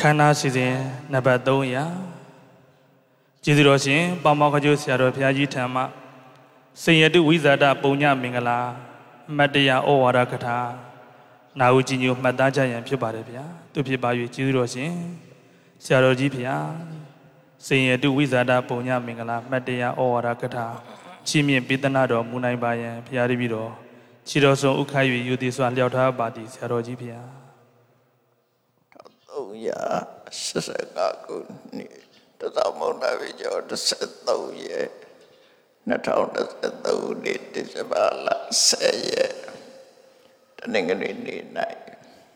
Khana season number 3 Jidroshin, Pamakajo Saro Piaji Tama, Sayadu Wizada Punya Mingala, Madia Owarakata, Naujinu Madaja and Pubarabia, to Pibayu Jidroshin, Saro Gipia, Sayadu Wizada Punya Mingala, Madia Owarakata, Chimi Bitanado, Munai Bayan, Piaribiro, Chiroso Ukayu, Udiswan Liota Badi, Saro Gipia. Oh, yeah, Sagaku, the Zamona Vijo, the Seto, yeah, Natal, the Seto, the Zabala, say, the Ningari night.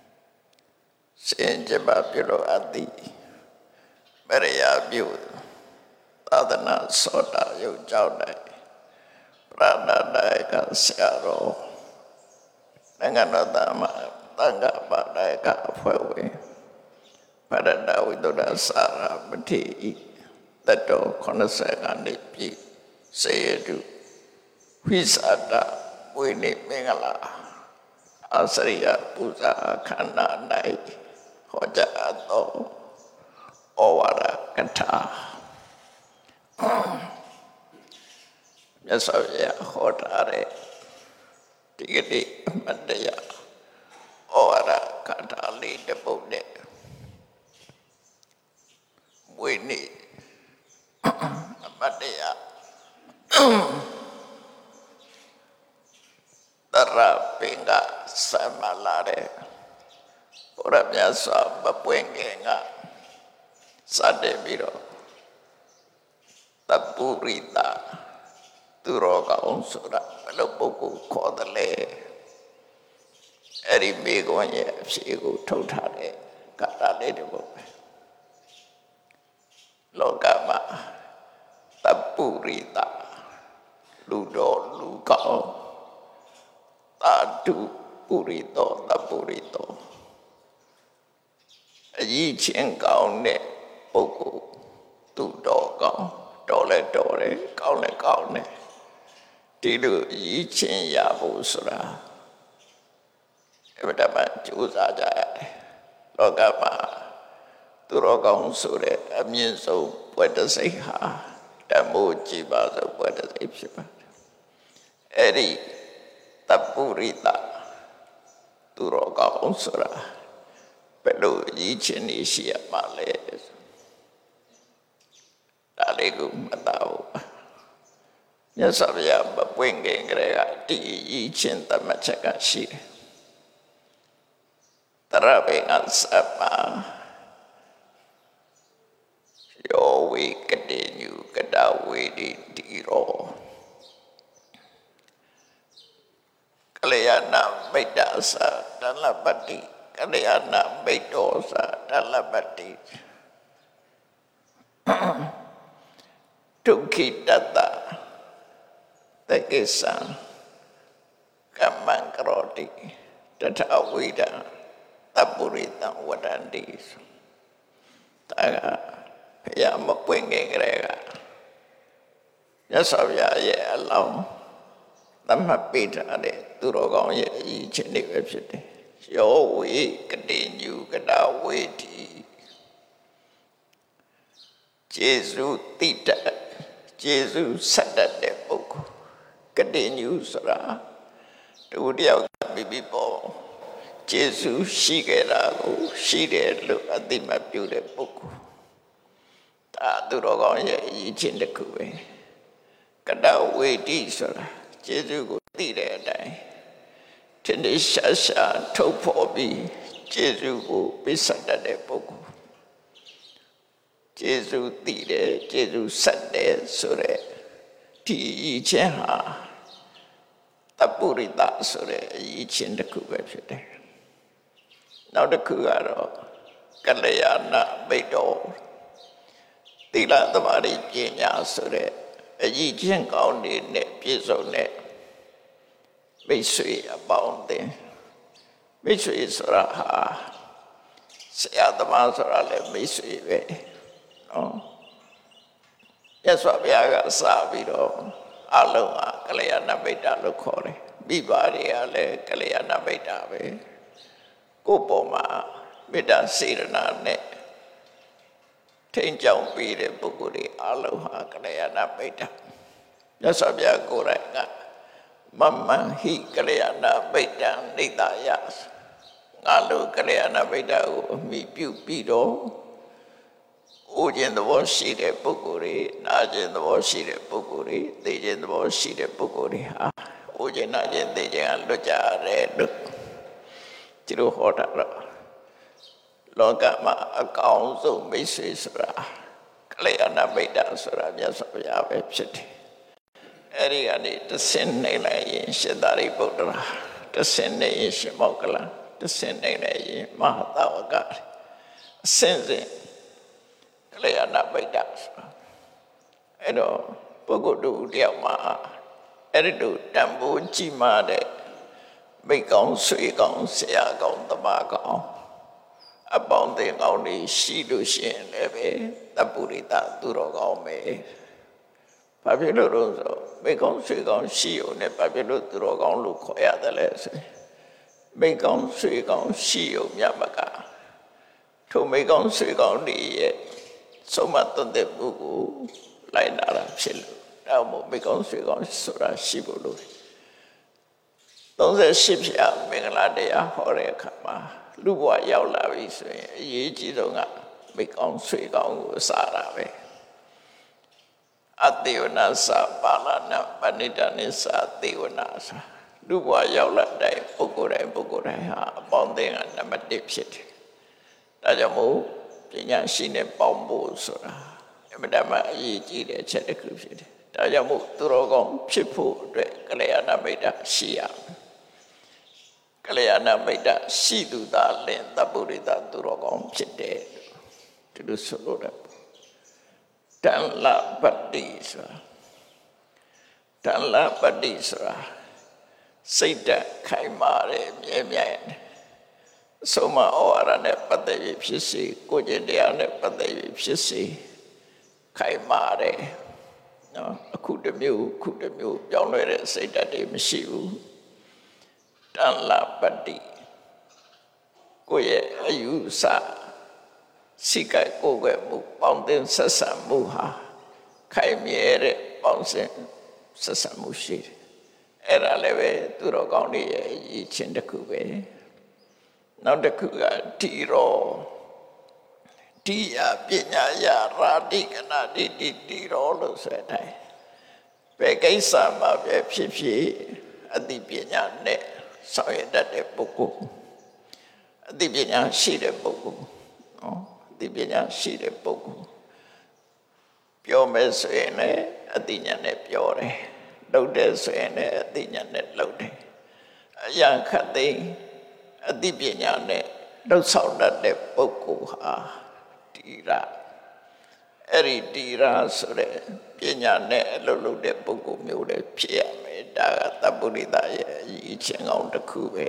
Saint Jabapiro Adi, Maria View, Adana Soda, you Jauda, Prada Daika Siaro, Nanganadama, Tanga Badaika, Fuwe. Parada Widoda Sara Bati that do Conasagani P. Say to Visada Winnie Mingala Asaria Puza Kana Nai Hoja Ado Owara Kata Yasavia Hotare Tigiti Mandaya Owara Kata Lee the Bode. We need Madia Tarapinga Samalare Urabia Bapuenga Sadebiro Tapurita Turoga Unsura Pelopuku Kodale Eri Bigoye Sigu Totale Katale Logama Tapurita Ludo Lugo Tatu Purito Tapurito Yi Chien Gao Ne Poku Tudo Gao Dole Dole Gaone Gaone Tidu Yi Chien Yabu Sura Evidama Juza Jaya Logama Turogang Sure, a means of what does say ha, Damuji Baza, what does it say? Eri Tapurita Turogang Sura, Pelu Yichinisia Males Dalegum Matao Yasavia, but winging Grega, Yichin the Machakashi Tarabing and Sapa. Yo, we continue, Kada waiting, Tiro. Kalayana Bedasa, Dalabati, Kalayana Bedosa, Dalabati. Tukitata, Tekisan, Kamankroti, Tatawida, Tapurita, Wadandis. Taga. Ya mapwenge grega Yasavya ye allow Tamha Peter de Turogon ye each and every Yo we continue Kada wait Jesu Tita Jesu Sada de book continue Sara to the Bibo Jesu Shigera Shide look at the map book. Turogon ye each in the Kuwe. Kada wait sir, Jesu go there die. Tendishasha topobi, Jesu go beside the book. Jesu tire, Jesu Sunday sure, Ti Cheha, Tapurita sure, each in the Kuwe. Now the Kuaro, Kalayana Bedo. Tila the Mari Genia Sure, a Yijian County net, Piso net, Misui abounding. Misui Suraha, Sea the Mansarale, Misui, no? Yes, what we are Sabido, Aloma, Kalayana Beta Lucore, Bibari Ale, Kalayana Beta, Kupoma, Beta Sirana net. ထိန်ကြောင်ပြီးတဲ့ပုဂ္ဂိုလ်တွေအလုံးဟာကလျာဏမိတ်တာမြတ်စွာဘုရားကိုယ်တိုင်ကမမန်ဟိကလျာဏမိတ်တံနိတယငါတို့ကလျာဏမိတ်တာကိုအမိပြုပြီးတော့ဥခြင်းသဘောရှိတဲ့ပုဂ္ဂိုလ်တွေနာခြင်းသဘောရှိတဲ့ပုဂ္ဂိုလ်တွေသိခြင်းသဘောရှိတဲ့ပုဂ္ဂိုလ်တွေဟာဥခြင်းနာခြင်းသိခြင်းကလွတ်ကြရတယ်လို့ဒီလိုဟောတာတော့လောကမှာအကောင်းဆုံးမိတ်ဆွေဆိုတာကလျာဏမိတ်တာဆိုတာမြတ်စွာဘုရားပဲဖြစ်တယ်အဲ့ဒီကနေတဆင့်နေလိုက်ရင်ရှင်သာရိပုတ္တရာတဆင့်နေရင်ရှင်မောက္ကလတဆင့်နေလိုက်ရင်မဟာသဝကအဆင့်စဉ်ကလျာဏမိတ်တာဆိုတာအဲ့တော့ပုဂ္ဂိုလ်တို့တယောက်မှာအဲ့ဒီတို့တန်ဖိုးကြီးမားတဲ့မိတ်ကောင်းဆွေကောင်းဆရာကောင်းတမကောင်းအပေါင်းအသင်းကောင်းတွေရှိလို့ရှိရင်လည်းပဲတပ္ပုရိသသူတော်ကောင်းပဲဘာဖြစ်လို့လဲဆိုမိတ်ကောင်းဆွေကောင်းရှိုံနဲ့ဘာဖြစ်လို့သူတော်ကောင်းလို့ခေါ်ရတယ်လဲဆိုမိတ်ကောင်းဆွေကောင်းရှိုံမြတ်မကထိုမိတ်ကောင်းဆွေကောင်းတွေရဲ့ဆုံးမသွန်သင်မှုကိုလိုက်နာတာဖြစ်လို့ဒါမှမဟုတ်မိတ်ကောင်းဆွေကောင်းဆိုတာရှိဖို့လို့38ဖြာမင်္ဂလာတရားဟောတဲ့အခါမှာလူဘဝရောက်လာပြီဆိုရင်အရေးကြီးဆုံးကမိကောင်းဆွေကောင်းကိုစားတာပဲအတေဝနာစာပါဠနာပဏိတနိစာတေဝနာစာလူဘဝရောက်လာတဲ့ပုဂ္ဂိုလ်တိုင်းဟာအပေါင်းအသင်းကနံပါတ်1ဖြစ်တယ်ဒါကြောင့်မို့ပညာရှိနဲ့ပေါင်းဖို့ဆိုတာအမှန်တမ်းအရေးကြီးတဲ့အချက်တစ်ခုဖြစ်တယ်ဒါကြောင့်မို့သူတော်ကောင်းဖြစ်ဖို့အတွက်ကလျာဏမိတ်တာရှိရကလျာဏမိတ်တာရှိသူသာလင်တပ္ပုရိသသူတော်ကောင်းဖြစ်တယ်ဒီလိုဆိုလို့တယ်တန်လပတ္တိဆိုတာစိတ်ဓာတ်ခိုင်မာတဲ့မြဲမြံအဆုံးမဩဝါဒနဲ့ပတ်သက်ပြီးဖြစ်စေကိုယ်ကျင့်တရားနဲ့ပတ်သက်ပြီးဖြစ်စေခိုင်မာတယ်နော်အခုတစ်မျိုးပြောင်းလဲတဲ့စိတ်ဓာတ်တွေမရှိဘူးတန်လပတ္တိကိုယ့်ရဲ့အယူဆစိတ်ကိုယ်ွယ်မှုပေါင်းတင်ဆက်ဆံမှုဟာခိုင်မြဲတဲ့ပေါင်းဆက်ဆံမှုရှိတယ်အဲ့ဒါလည်းပဲသူတော်ကောင်းတွေရဲ့အရေးချင်းတစ်ခုပဲနောက်တစ်ခုကတိရောတိယပညာယရာတိကနာတိရောလို့ဆိုတဲ့ဘယ်ကိစ္စမှာပဲဖြစ်ဖြစ်အသိပညာနဲ့ဆောင်ရတတ်တဲ့ပုဂ္ဂိုလ်အသိပညာရှိတဲ့ပုဂ္ဂိုလ်နော်အသိပညာရှိတဲ့ပုဂ္ဂိုလ်ပြောမယ်ဆိုရင်လည်းအသိဉာဏ်နဲ့ပြောတယ်လုပ်တယ်ဆိုရင်လည်းအသိဉာဏ်နဲ့လုပ်တယ်အရာခတ်သိမ်းအသိပညာနဲ့လှုပ်ဆောင်တတ်တဲ့ပုဂ္ဂိုလ်ဟာတိရအဲ့ဒီတိရဆိုတဲ့ပညာနဲ့အလုပ်လုပ်တဲ့ပုဂ္ဂိုလ်မျိုးလည်းဖြစ်ရမယ်ဒါကတပ္ပုရိသရဲ့အရေးချင်းကောင်းတစ်ခုပဲ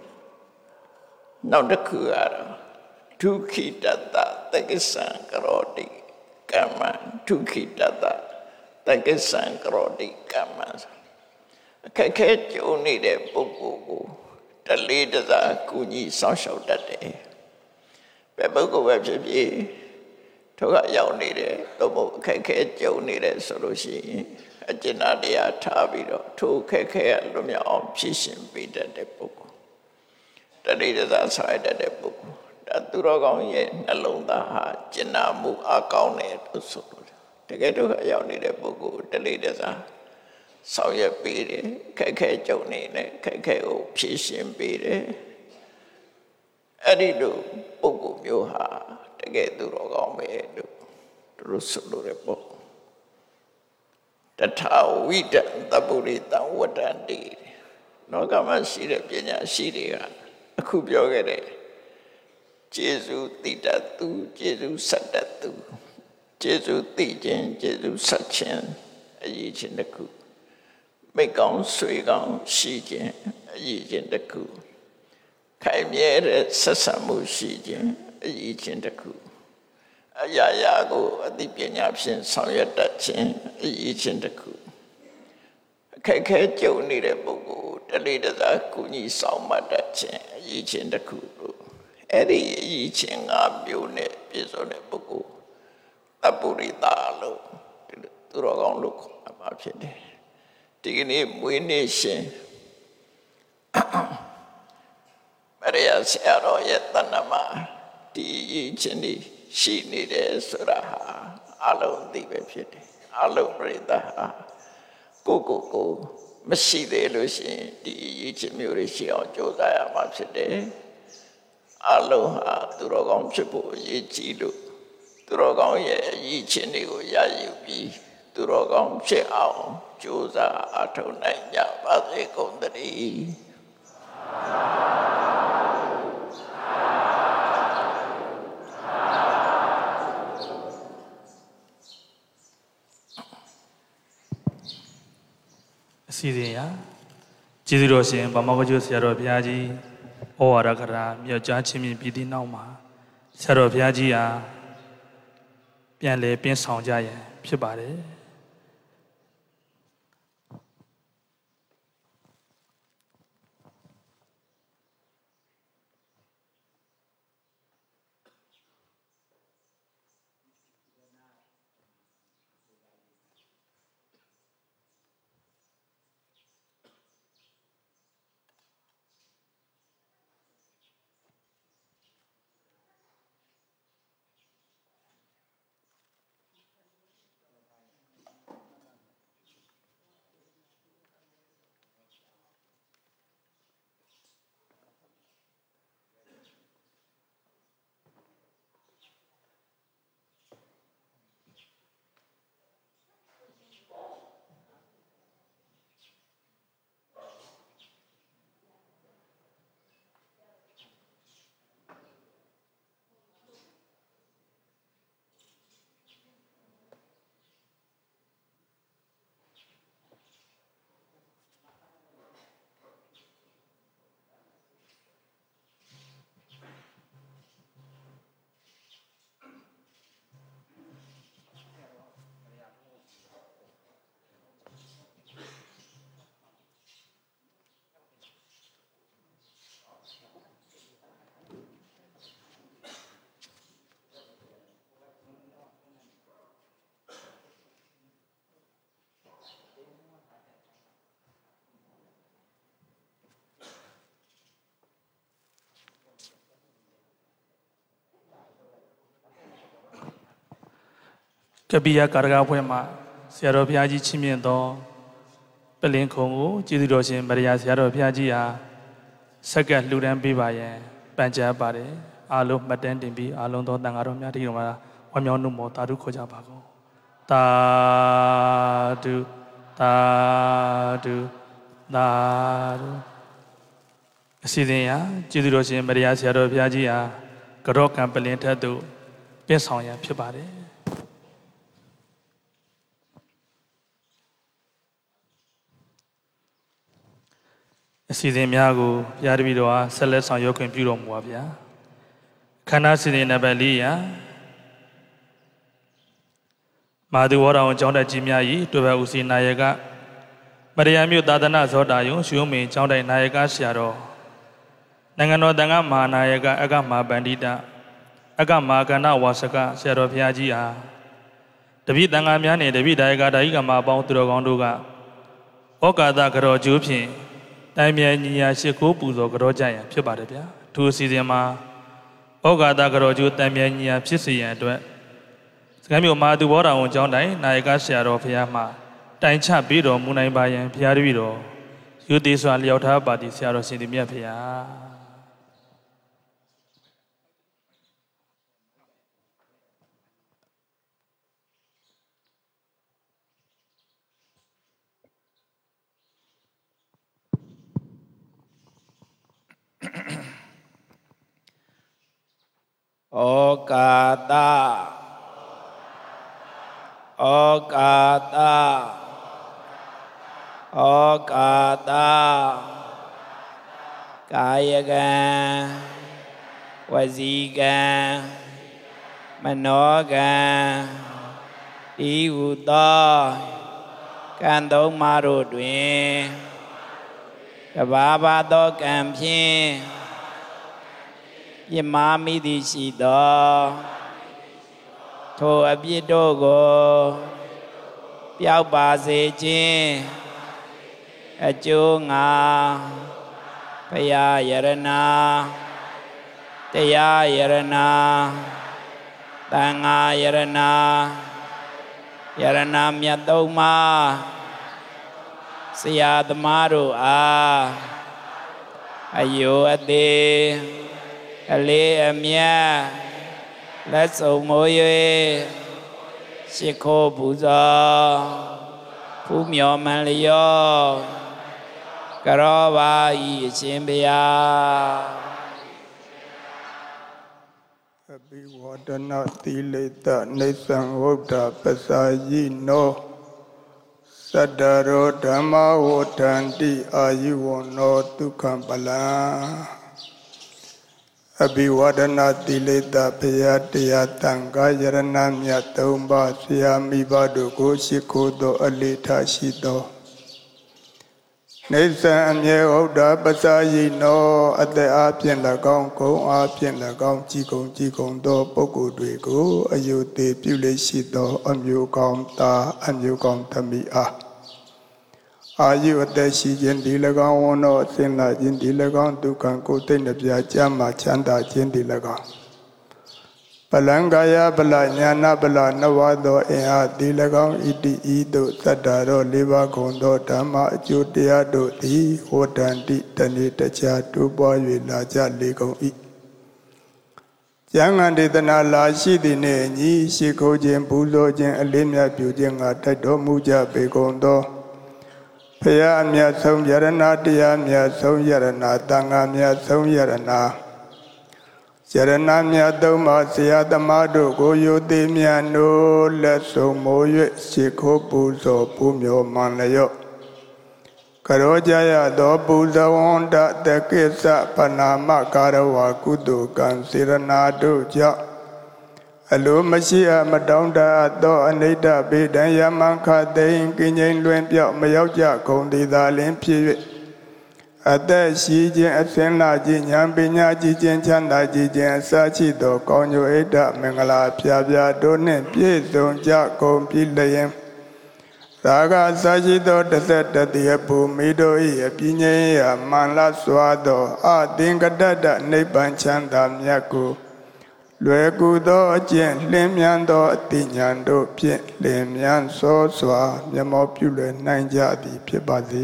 နောက်တစ်ခုကတော့ဒုက္ခိတတတက္ကစ္စံကရောတိကမ္မဒုက္ခိတတတက္ကစ္စံကရောတိကမ္မအခက်ခဲကြုံနေတဲ့ပုဂ္ဂိုလ်ကိုတလေးတစားကူညီဆောင်ရှောက်တတ်တယ်ဘယ်ပုဂ္ဂိုလ်ပဲဖြစ်ဖြစ်ဒုက္ခရောက်နေတယ်တော့ဘုအခက်ခဲကြုံနေတယ်ဆိုလို့ရှိရင်အကျဉ်းတရားထားပြီးတော့ထိုအခက်ခဲလွတ်မြောက်အောင်ဖြည့်ရှင်ပေးတတ်တဲ့ပုဂ္ဂိုလ်တလေးတစားဆောင်ရတတ်တဲ့ပုဂ္ဂိုလ်ဒါသူတော်ကောင်းရဲ့နှလုံးသားဟာကျင့်နာမှုအကောင်းတယ်လို့ဆိုလို့တကယ်ဒုက္ခရောက်နေတဲ့ပုဂ္ဂိုလ်တလေးတစားဆောင်ရွက်ပေးတယ်ခက်ခဲကြုံနေတဲ့ခက်ခဲကိုဖြည့်ရှင်ပေးတယ်အဲ့ဒီလိုပုဂ္ဂိုလ်မျိုးဟာတကယ်သူတော်ကောင်းပဲလို့သူဆိုလို့ရပေါ့တထာဝိတံတပ္ပုရိတံဝတ္တန္တိလောကမှာရှိတဲ့ပညာရှိတွေကအခုပြောခဲ့တဲ့ကျေစုတိတတ်သူကျေစုဆက်တတ်သူကျေစုသိခြင်းကျေစုဆက်ခြင်းအရေးချင်းတစ်ခုမိကောင်းဆွေကောင်းရှိခြင်းအရေးချင်းတစ်ခုခိုင်မြဲတဲ့ဆက်ဆံမှုရှိခြင်းအရေးချင်းတစ်ခုအရာရာကိုအသိပညာဖြင့်ဆောင်ရွက်တတ်ခြင်းအရေးချင်းတစ်ခုအခက်ခဲကြုံနေတဲ့ပုဂ္ဂိုလ်တလေးတစားကူညီဆောင်မတတ်ခြင်းအရေးချင်းတစ်ခုလို့အဲ့ဒီအရေးချင်း၅မျိုးနဲ့ပြည့်စုံတဲ့ပုဂ္ဂိုလ်တပ်ပုရိသလို့သူတော်ကောင်းလို့ခေါ်မှာဖြစ်တယ်ဒီကနေ့မွေးနေ့ရှင်မရိယာဆရာတော်ရဲ့တဏ္ဍမှာဒီရည်ချင်းဒီရှိနေတယ်ဆိုတာဟာအလုံးသိပဲဖြစ်တယ်အလုံးပရိသတ်ဟာကိုမရှိသေးလို့ရှိရင်ဒီရည်ချင်းမျိုးတွေရှိအောင်ကြိုးစားရမှာဖြစ်တယ်အလုံးဟာသူတော်ကောင်းဖြစ်ဖို့အရေးကြီးလို့သူတော်ကောင်းရဲ့ရည်ချင်းတွေကိုရယူပြီးသူတော်ကောင်းဖြစ်အောင်ကြိုးစားအထောက်နိုင်ကြပါစေကုန်သတည်းအစီအစဉ်ရကျေးဇူးတော်ရှင်ဗမောကကျိုးဆရာတော်ဘုရားကြီးဩဝါဒကရာမြောက်ကြားချင်းမြင်ပြီးသည့်နောက်မှာဆရာတော်ဘုရားကြီးဟာပြန်လဲပင်းဆောင်ကြရန်ဖြစ်ပါတယ်ကပိယကာရကဖွဲ့မှာဆရာတော်ဘုရားကြီးချီးမြှင့်သောပလင်ခုံကိုကျေးဇူးတော်ရှင်မရိယာဆရာတော်ဘုရားကြီးဟာဆက်ကလှူဒန်းပေးပါရန်ပန်ကြားပါတယ်အားလုံးမှတ်တမ်းတင်ပြီးအားလုံးသောတန်ဃာတော်များဒီတော်မှာဝမ်းမြောက်နှုတ်မောတာဓုခေါ်ကြပါကုန်သာဓုသာဓုသာဓုအစီအစဉ်ရာကျေးဇူးတော်ရှင်မရိယာဆရာတော်ဘုရားကြီးဟာကြောကံပလင်ထက်သို့ပြည့်ဆောင်ရန်ဖြစ်ပါတယ်အစီအစဉ်များကိုဘုရားတပည့်တော်အားဆက်လက်ဆောင်ရွက်ခွင့်ပြုတော်မူပါဗျာခန္ဓာစီစဉ်နံပါတ်4ရာမာသူဝရအောင်ကျောင်းတက်ကြီးများ၏တွေ့ဘဦးစီနာယကမရယာမြို့သာသနာဇောတာယုံရွှေမင်းကျောင်းတိုင်နာယကဆရာတော်နိုင်ငံတော်တန်ခါမဟာနာယကအကမဟာပန္တိတအကမဟာကဏ္ဍဝါစကဆရာတော်ဘုရားကြီးအားတပည့်တန်ခါများနှင့်တပည့်ဒါယကဒါယိကမအပေါင်းသူတော်ကောင်းတို့ကဩကာသကရောကျိုးဖြင့်တိုင်မြန်ညီညာရှိခိုးပူဇော်ကြောကြရန်ဖြစ်ပါတယ်ဗျာထိုအစီအစဉ်မှာဩဃာတကြောကျိုးတိုင်မြန်ညီညာဖြစ်စေရန်အတွက်စကမ်းမြို့မာသူဘောတော်ဝန်ကျောင်းတိုင်နာယကဆရာတော်ဘုရားမှတိုင်ချပေးတော်မူနိုင်ပါရန်ဘုရားတပည့်တော်ယူသေးစွာလျောက်ထားပါသည်ဆရာတော်ရှင်သူမြတ်ဘုရားဩကာသဩကာသဩကာသကာယကံဝစီကံမနောကံဤဟုသောကံသုံးပါးတို့တွင်တဘာဝသောကံဖြင့်ပြမာမိသည်ရှိသောထိုအပြစ်တို့ကိုပျောက်ပါစေခြင်းအကျိုးငါဘုရားယရဏတရားယရဏသံဃာယရဏယရဏမြတ်သုံးပါးဆရာသမားတို့အားအယုအသေးအလေးအမြတ်လက်စုံမိုး၍ရှိခိုးပူဇော်ဖူးမြော်မှန်လျောကရောပါဤအရှင်ဘုရားအဘိဝဒနာသီလေတနေသံဝုဒ္ဓပစာယိနောသတ္တရောဓမ္မဝဋ္ဌန္တိအာယုဝနောဒုက္ခံပလံအဘိဝဒနာသီလေတဘုရားတရားတန်ခါယရဏမြတ်သုံးပါးဆရာမိဘတို့ကိုရှိခိုးသောအလေးထားရှိသောနေသံအမြဲဝုဒ္ဓပစာယိနောအသက်အားဖြင့်၎င်းဂုဏ်အားဖြင့်၎င်းကြည်ကုန်သောပုဂ္ဂိုလ်တွေကိုအယုသေးပြုလေရှိသောအမျိုးကောင်းသားအမျိုးကောင်းသမီးအားအာယုအသက်ရှိခြင်းဒီ၎င်းဝန္နောအစဉ်လာခြင်းဒီ၎င်းဒုက္ခကိုယ်သိနှပြကြမ်းမှချမ်းသာခြင်းဒီ၎င်းပလံကာယပလညာနာပလနဝသောအင်အားဒီ၎င်းဣတိဤသို့သတ္တရောလေးပါးကုန်သောဓမ္မအကျိုးတရားတို့သည်ဟောတန္တိတနေ့တခြားတိုးပွား၍လာကြလေကုန်၏ကျမ်းဂန်ဒေသနာလာရှိသည်နှင့်အညီရှိခိုးခြင်းပူဇော်ခြင်းအလေးမြတ်ပြုခြင်းငါတိုက်တော်မူကြပေကုန်သောဘုရားအမြတ်ဆုံးယရဏတရားမြတ်ဆုံးယရဏသံဃာမြတ်ဆုံးယရဏယရဏမြတ်သုံးပါးဆရာသမားတို့ကိုယုတိမြတ်တို့လက်ဆုံမိုး၍ရှိခိုးပူဇော်ပူမြော်မှန်လျော့ကရောကြရသောပူဇဝန္တတကိစ္စပနာမကာရဝကုသိုလ်ကံစေရနာတို့ကြောင့်အလိုမရှိအမတောင်းတသောအနိဋ္ဌဘေဒံယမံခသိင်ကင်းငြိမ်လွင်ပြောက်မရောက်ကြကုန်သည်သာလင်ဖြစ်၍အသက်ရှိခြင်းအစဉ်လာခြင်းဉာဏ်ပညာကြည်ခြင်းချမ်းသာကြည်ခြင်းအစရှိသောကောင်းကျိုးဣဒ္ဓမင်္ဂလာဖြာဖြာတို့နှင့်ပြည့်စုံကြကုန်ပြီလျင်ရာဂအစရှိသောတသက်တတိယဘူမိတို့၏အပြင်းငြိမ်းရာမန္လစွာသောအသင်္ကတတနိဗ္ဗာန်ချမ်းသာမြတ်ကိုလွယ်ကူသောအကျင့်လင်းမြန်သောအသိဉာဏ်တို့ဖြင့်လင်းမြန်စောစွာမျက်မှောက်ပြုလွယ်နိုင်ကြသည်ဖြစ်ပါစေ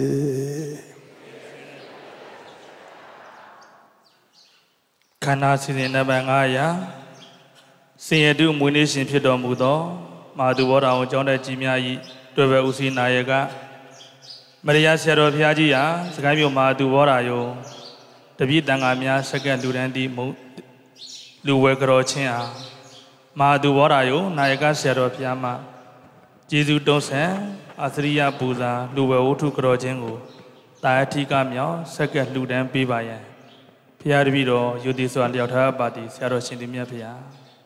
ခန္ဓာစီစဉ်နံပါတ်900စင်ရတုမွေးနေ့ရှင်ဖြစ်တော်မူသောမဟာသူဘောတော်အောင်ကျောင်းတဲ့ကြီးများ၏တွေ့ပဲဦးစီးနာယကမရိယာဆရာတော်ဘုရားကြီးဟာစကိုင်းမြို့မဟာသူဘောတော်ယုံတပည့်တန်ဃာများစက္ကန့်လူတန်းသည်လူဝဲကြောချင်းအားမဟာသူဘောတော်ယုံနာယကဆရာတော်ဘုရားမှကျေးဇူးတုံးဆန်အသရိယပူဇာလူဝဲဝတ္ထုကြောချင်းကိုတာအထိကမြောက်စက္ကန့်လူတန်းပေးပါရန်ဘုရားတပည့်တော်ယုတိစွာလျောက်ထားပါသည်ဆရာတော်ရှင်သူမြတ်ဘုရား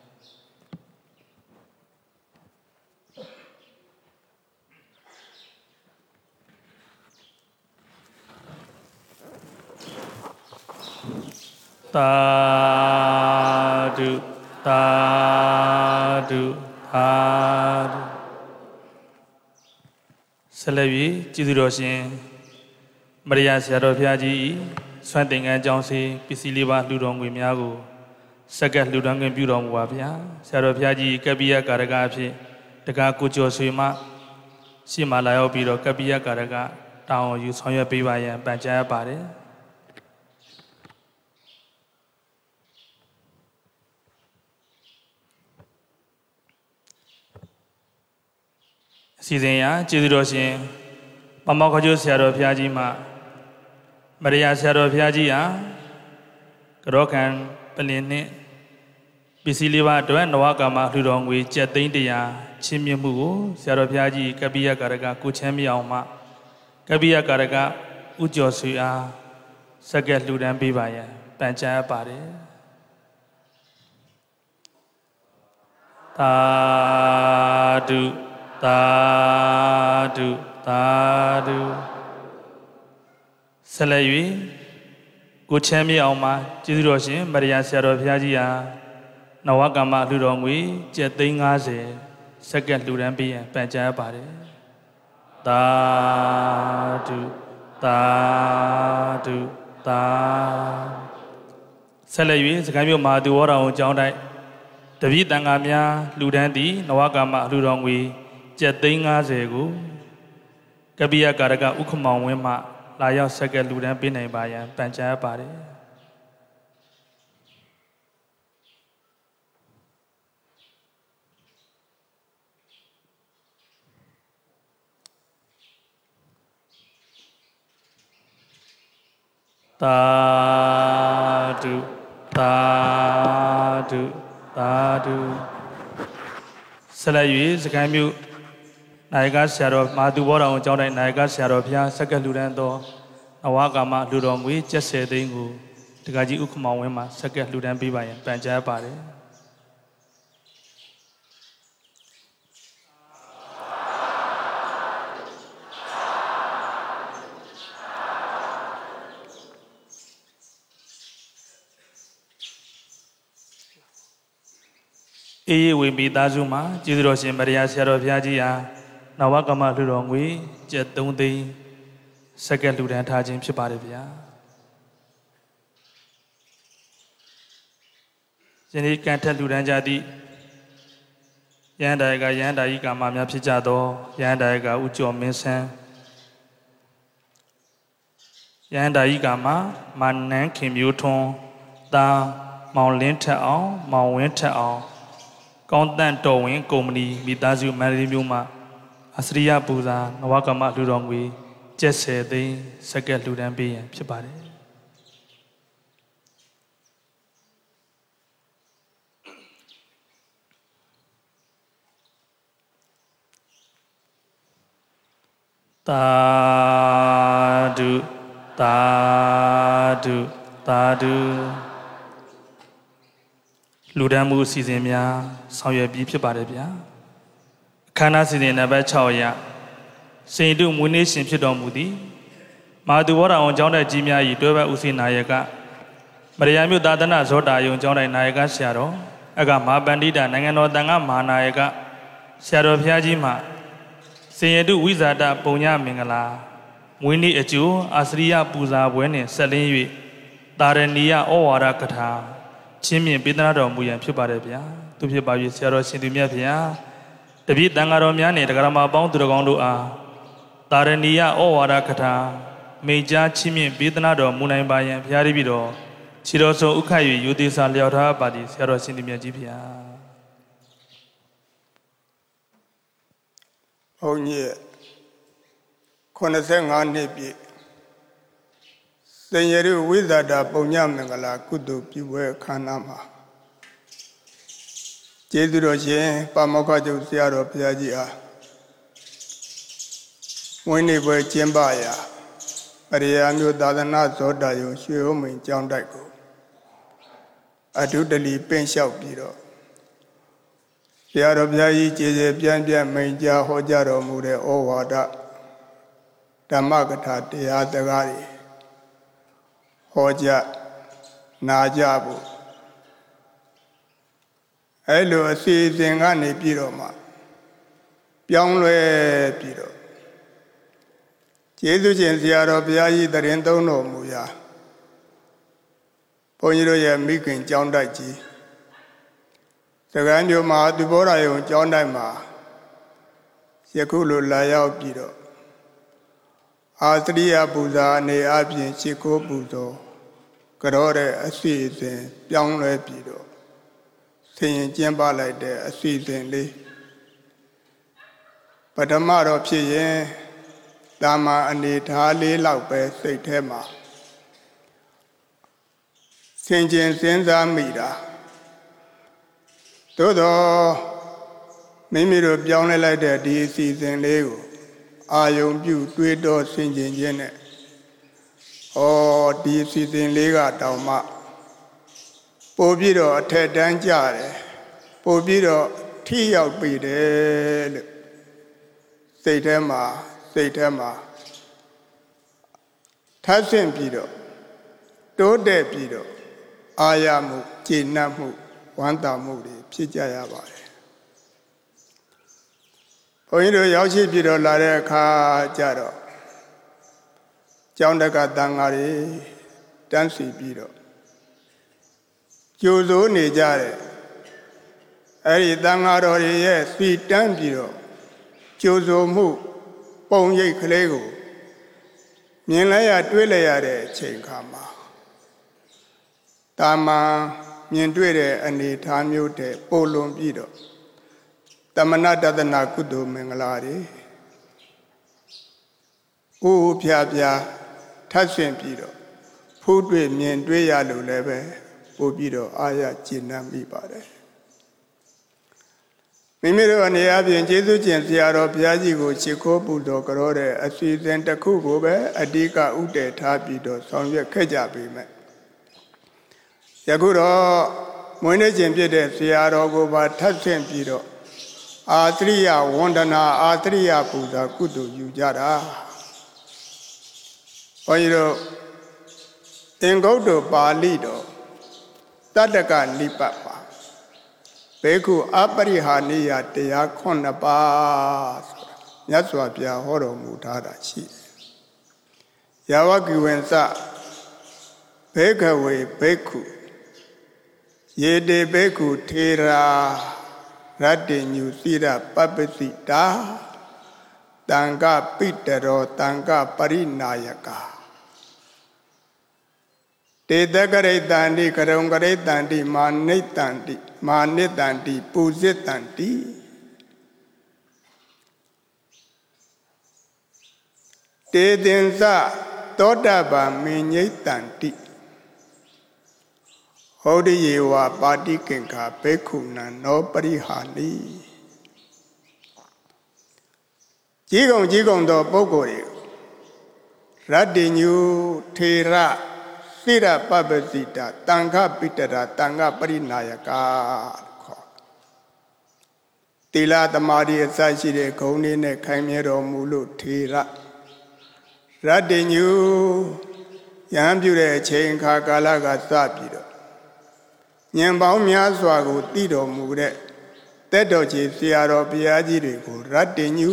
သာဓုသာဓုသာဓုဆက်လက်၍ကျေးဇူးတော်ရှင်မရိယာဆရာတော်ဘုရားကြီးစွမ်းသင်္ကန်းကျောင်းစီပစ္စည်းလေးပါလှူတော်ငွေများကိုစက္ကန့်လှူဒါန်းခွင့်ပြုတော်မူပါဗျာဆရာတော်ဘုရားကြီးကပ္ပိယကာရကအဖြစ်တက္ကကိုကျော်ဆွေမှရှေ့မှာလာရောက်ပြီးတော့ကပ္ပိယကာရကတောင်းယူဆောင်ရွက်ပေးပါရန်ပန်ကြားရပါတယ်အစီအစဉ်ရာကျေးဇူးတော်ရှင်မမောက္ခကျိုးဆရာတော်ဘုရားကြီးမှမရိယာဆရာတော်ဘုရားကြီးဟာကရောခံပလင်နှင့်ပစ္စည်းလေးပါးအတွက်နဝကာမလှူတော်ငွေကျပ်သိန်း100ချင်းမြင့်မှုကိုဆရာတော်ဘုရားကြီးကပ္ပိယကာရကကိုချမ်းမြောင်မှကပ္ပိယကာရကဥကျော်ဆွေအားစက္ကန့်လှူဒန်းပေးပါရန်ပန်ကြားပါတယ်သာဓုသာဓုသာဓုဆက်လက်၍ကိုချမ်းမြေအောင်မှာကျေးဇူးတော်ရှင်မရိယာဆရာတော်ဘုရားကြီးဟာနဝကမ္မလူတော်ငွေကျပ်သိန်း50စက္ကန့်လှူဒန်းပေးရန်ပန်ကြားရပါတယ်သာဓုသာဓုသာဆက်လက်၍စကိုင်းမြို့မဟာသူဝရအောင်ကျောင်းတိုက်တပည့်တန်ဃာများလှူဒန်းသည့်နဝကမ္မလူတော်ငွေကျပ်သိန်း50ကိုကပိယကာရကဥက္ကမောင်ဝင်းမှလာရောက်စက္ကန့်လှူဒန်းပေးနိုင်ပါရန်ပန်ကြားရပါတယ်သာဓုသာဓုသာဓုဆက်လက်၍စကိုင်းမြို့နာယကဆရာတော်မဟာသူဘောတော်ကျောင်းတိုင်းနာယကဆရာတော်ဘုရားစက္ကန့်လှူဒန်းသောနဝကမ္မလူတော်ငွေကျပ်10သိန်းကိုတက္ကကြီးဥက္ကမောင်ဝင်းမှစက္ကန့်လှူဒန်းပေးပါရန်ပန်ကြားပါတယ်အေးဝေမိသားစုမှာကျေးဇူးတော်ရှင်မရိယာဆရာတော်ဘုရားကြီးဟာနဝကမ္မလူတော်ငွေကျပ်3သိန်းစက္ကန့်လှူဒန်းထားခြင်းဖြစ်ပါတယ်ဗျာယနေ့ကံထက်လှူဒန်းကြသည့်ယန္တာယကယန္တာဤကာမများဖြစ်ကြသောယန္တာယကဥကျော်မင်းဆန်းယန္တာဤကာမမာနန်းခင်မျိုးထွန်းတာမောင်လင်းထက်အောင်မောင်ဝင်းထက်အောင်ကောင်းတန့်တော်ဝင်ကုမ္ပဏီမိသားစုမန္တလေးမြို့မှာအစရိယပူဇာနဝကမ္မလူတော်ငွေကျပ်10သိန်းစက္ကန့်လှူဒန်းပေးရန်ဖြစ်ပါတယ်သာဓုသာဓုသာဓုလူဒန်းမှုအစီအစဉ်များဆောင်ရွက်ပြီးဖြစ်ပါတယ်ဗျာအခမ်းအနားစီစဉ်နံပါတ်6ရစိန်တုမွေးနေ့ရှင်ဖြစ်တော်မူသည်မဟာသူဝရအောင်ကျောင်းတိုက်ကြီးများ၏တွဲဘက်ဦးစီးနာယကမရိယာမြို့သာသနာဇောတာယုံကျောင်းတိုက်နာယကဆရာတော်အကမဟာပန္တိတာနိုင်ငံတော်တန်ခါမဟာနာယကဆရာတော်ဘုရားကြီးမှစင်ရတုဝိဇာတပုံညမင်္ဂလာမွေးနေ့အကျိုးအာစရိယပူဇာပွဲနှင့်ဆက်လင်း၍တာရဏီယဩဝါဒကထာချင်းမြင့်ပေးသနာတော်မူရန်ဖြစ်ပါတယ်ဗျာသူဖြစ်ပါ၍ဆရာတော်ရှင်သူမြတ်ဗျာတပည့်တန်ဃာတော်များနှင့်တရားမပေါင်းသူတော်ကောင်းတို့အားတာရဏီယဩဝါဒကထာမိန့်ကြားချင်းမြင့်ပေးသနာတော်မူနိုင်ပါရန်ဘုရားတပည့်တော်ခြေတော်ဆုံးဥက္ခ၍ယူသေးစာလျောက်ထားပါသည်ဆရာတော်ရှင်သူမြတ်ကြီးဗျာဘုန်းကြီး85နှစ်ပြည့်စင်ရတုဝိဇာတာပုံညမင်္ဂလာကုသိုလ်ပြုပွဲအခမ်းအနားမှာကျေးဇူးတော်ရှင်ပါမောက္ခကျုပ်ဆရာတော်ဘုရားကြီးအားဝင်းနေပွဲကျင်းပရာပရိယာမျိုးသာသနာဇောတာယုံရွှေဥမင်ကျောင်းတိုက်ကိုအတုတလီပင့်လျှောက်ပြီးတော့ဆရာတော်ဘုရားကြီးကျေကျေပြန့်ပြန့်မိန့်ကြားဟောကြားတော်မူတဲ့ဩဝါဒဓမ္မကထာတရားစကားတွေဟောကြားနာကြဖို့အဲ့လိုအစီအစဉ်ကနေပြီးတော့မှပြောင်းလဲပြီးတော့ကျေးဇူးရှင်ဆရာတော်ဘုရားကြီးတရင်သုံးတော်မူရာဘုန်းကြီးတို့ရဲ့မိခင်ကျောင်းတိုက်ကြီးစကိုင်းမြို့မှာသူဘောဓယုံကျောင်းတိုက်မှာယခုလိုလာရောက်ပြီးတော့အာသရိယပူဇာအနေအပြင်ရှိခိုးပူဇော်ကြောတဲ့အစီအစဉ်ပြောင်းလဲပြီးတော့ဆင်ရင်ကျင်းပလိုက်တဲ့အစီအစဉ်လေးပထမတော့ဖြစ်ရင်တာမန်အနေထားလေးလောက်ပဲစိတ်ထဲမှာဆင်ခြင်စဉ်းစားမိတာသို့တော့မိမိတို့ပြောင်းလဲလိုက်တဲ့ဒီအစီအစဉ်လေးကိုအာယုံပြုတွေးတောဆင်ခြင်ခြင်းနဲ့ဒီအစီအစဉ်လေးကတောင်မှပို့ပြီးတော့အထက်တန်းကြတယ်ပို့ပြီးတော့ထိရောက်ပြီတယ်လို့စိတ်ထဲမှာထပ်ဆင့်ပြီးတော့တိုးတက်ပြီးတော့အာရမှုကျေနပ်မှုဝဝမ်းသာမှုတွေဖြစ်ကြရပါတယ်ဘုန်းကြီးတို့ရောက်ရှိပြီးတော့လာတဲ့အခါကျတော့ကျောင်းတက္ကသံဃာတွေတန်းစီပြီးတော့ကြိုဆိုနေကြတယ်အဲ့ဒီသံဃာတော်တွေရဲ့စီတန်းပြီးတော့ကြိုဆိုမှုပုံရိပ်ကလေးကိုမြင်လိုက်ရတွေ့လိုက်ရတဲ့အချိန်ခါမှာတာမန်မြင်တွေ့တဲ့အနေအထားမျိုးတဲ့ပိုလွန်ပြီးတော့တမနာတဒနာကုသိုလ်မင်္ဂလာတွေဥဖြာဖြာထပ်ဆင့်ပြီးတော့ဖူးတွေ့မြင်တွေ့ရလို့လည်းပဲပို့ပြီးတော့အာရကျင့်နှံ့မိပါတယ်မိမိတို့အနေအချင်းကျေးဇူးကျင်ဆရာတော်ဘုရားကြီးကိုချစ်ခိုးပူဇော်ကြောတဲ့အစီအစဉ်တစ်ခုကိုပဲအဓိကဥတည်ထားပြီးတော့ဆောင်ရွက်ခဲ့ကြပေမဲ့ယခုတော့မွေးနေ့ခြင်းဖြစ်တဲ့ဆရာတော်ကိုပါထပ်ဆင့်ပြီးတော့အာသရိယဝန္ဒနာအာသရိယပူဇာကုသိုလ်ယူကြတာဘုန်းကြီးတို့သင်္ကုတ်တော်ပါဠိတော်တတ္တကနိပတ်ပါဘေကုအပရိဟာနိယတရား9ပါးဆိုတာမြတ်စွာဘုရားဟောတော်မူထားတာရှိတယ်။ယာဝကိဝင်စဘေကဝေဘေကုယေတေဘေကုထေရာရတ္တိညုစိရပပ္ပစိတာတံကပိတရောတံကပရိနာယကာတေတကရိတန္တိကရုံကရိတန္တိမာနိတန္တိမာနိတန္တိပူဇိတန္တိတေသင်္စသောတပန်မေညိတန္တိဟောတိယေဝပါတိကင်္ခာဘေက္ခုနံနောပရိဟာနိကြီးကုန်သောပုဂ္ဂိုလ်တွေရတ္တိညုထေရစိရပပ္ပစိတာတံခပိတရာတံခပရိနာယကာခေါ်တိလသမာဓိအစရှိတဲ့ဂုဏ်တွေနဲ့ခိုင်မြဲတော်မူလို့ထေရရတ္တိညုယဟန်ပြုတဲ့အချိန်ခါကာလကစပြီးတော့ဉာဏ်ပေါင်းများစွာကိုသိတော်မူတဲ့တက်တော်ကြီးဆရာတော်ဘုရားကြီးတွေကိုရတ္တိညု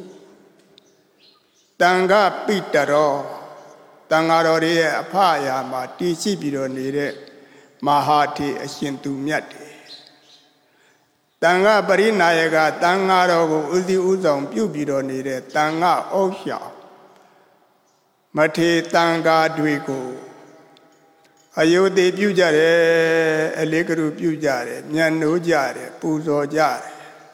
တံခပိတရောတန်ဃာတော်တွေရဲ့အဖအရာမှာတည်ရှိပြီးတော့နေတဲ့မဟာထေအရှင်သူမြတ်တွေတန်ဃပရိနာယကတန်ဃာတော်ကိုဥသိဥဆောင်ပြုပြီးတော့နေတဲ့တန်ဃဩရှောမထေတန်ဃာတွေကိုအယုသိပြုကြတယ်အလေးကရုပြုကြတယ်မြတ်နိုးကြတယ်ပူဇော်ကြတယ်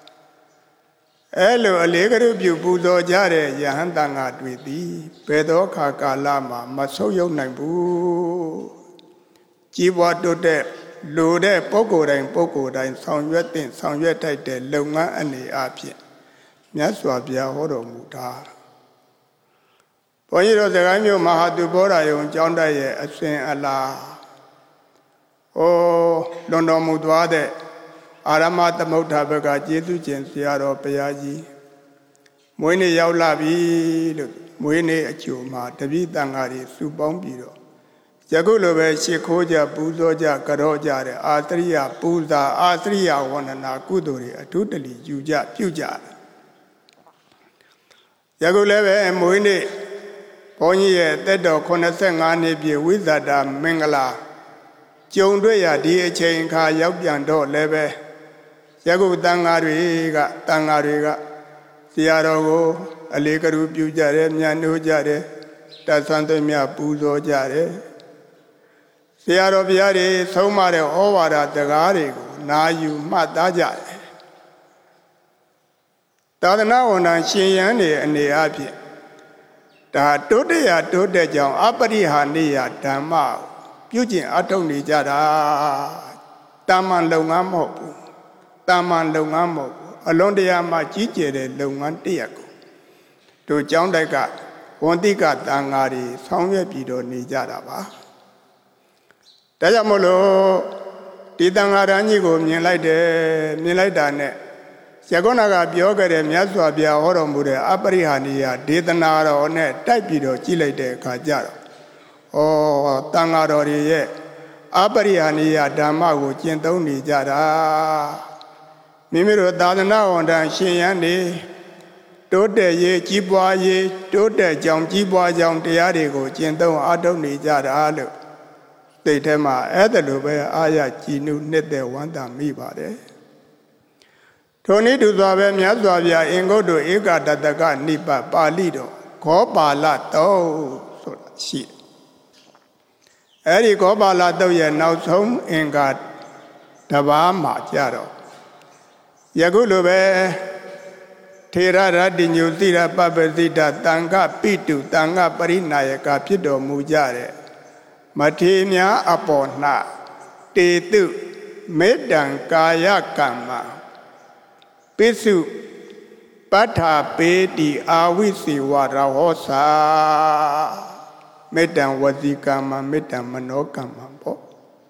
အဲ့လိုအလေးကရုပြုပူဇော်ကြတဲ့ယဟန်တန်ဃာတွေသည်ဘယ်သောခါကာလမှာမဆုတ်ယုတ်နိုင်ဘူးကြီးပွားတိုးတက်လိုတဲ့ပုဂ္ဂိုလ်တိုင်းဆောင်ရွက်တဲ့ဆောင်ရွက်ထိုက်တဲ့လုပ်ငန်းအနေအချင်းမြတ်စွာဘုရားဟောတော်မူတာဘုန်းကြီးတို့စကိုင်းမြို့မဟာသူဘောဓယုံကျောင်းတိုက်ရဲ့အစဉ်အလာလွန်တော်မူသွားတဲ့အာရမသမုဋ္ဌဘက်ကကျေးဇူးကျင်ဆရာတော်ဘုရားကြီးမွေးနေ့ရောက်လာပြီလို့မွေးနေ့အကျိုးမှာတပည့်တန်ဃာတွေစုပေါင်းပြီးတော့ယခုလိုပဲရှ िख ိုးကြပူဇော်ကြကြောကြတဲ့အာသရိယပူဇာအာသရိယဝန္ဒနာကုသိုလ်တွေအထူးတလီယူကြပြုကြယခုလည်းပဲမွေးနေ့ဘုန်းကြီးရဲ့တက်တော်85နှစ်ပြည့်ဝိဇာတာမင်္ဂလာကြုံတွေ့ရဒီအချိန်ခါရောက်ပြန်တော့လည်းပဲယခုတန်ဃာတွေကဆရာတော်ကိုအလေးကရုပြုကြတယ်မြတ်နိုးကြတယ်တသံသွေးမြပူဇော်ကြတယ်ဆရာတော်ဘုရားတွေဆုံးမတဲ့ဩဝါဒစကားတွေကိုနာယူမှတ်သားကြတယ်သာသနာဝန်ထမ်းရှင်ရန်တွေအနေအချင်းဒါတိုးတက်ကြောင်းအပရိဟာနိယဓမ္မပြုကျင့်အထောက်နေကြတာတာမန်လုပ်ငန်းမဟုတ်ဘူးအလွန်တရာမှကြီးကျယ်တဲ့လုပ်ငန်းတစ်ရပ်ကိုတို့ကျောင်းတိုက်ကဝန်တိကတန်ဃာတွေဆောင်ရွက်ပြီးတော့နေကြတာပါဒါကြောင့်မို့လို့ဒီတန်ဃာတန်းကြီးကိုမြင်လိုက်တာနဲ့ယခုနကပြောခဲ့တဲ့မြတ်စွာဘုရားဟောတော်မူတဲ့အပရိဟာနိယဒေသနာတော်နဲ့တိုက်ပြီးတော့ကြည့်လိုက်တဲ့အခါကျတော့တန်ဃာတော်တွေရဲ့အပရိယာနိယဓမ္မကိုကျင့်သုံးနေကြတာမိမိတို့သာသနာ့ဝန်ထမ်းရှင်ရန်တွေတိုးတက်ရေးကြီးပွားရေးတိုးတက်ကြောင်ကြီးပွားကြောင်တရားတွေကိုကျင့်သုံးအားထုတ်နေကြတာလို့သိတဲ့မှာအဲ့ဒါလိုပဲအာရကြည်နုနှစ်သက်ဝမ်းသာမိပါတယ်ထိုနည်းတူစွာပဲမြတ်စွာဘုရားအင်္ဂုတ္တဧကတတကနိပပါဠိတော်ခောပါဠတုတ်ဆိုတာရှိတယ်အဲ့ဒီခောပါဠတုတ်ရဲ့နောက်ဆုံးအင်္ဂါတစ်ပါးမှာကြတော့ယခုလိုပဲထေရရတ္တိညုသီရပပ္ပစိတတံဃပိတုတံဃပရိနာယကဖြစ်တော်မူကြတဲ့မထေရများအပေါ်၌တေတုမေတ္တံကာယကမ္မပိစုပဋ္ဌာပေတိအာဝိစီဝရဟောစာမေတ္တံဝစီကမ္မမေတ္တံမနောကမ္မပေါ့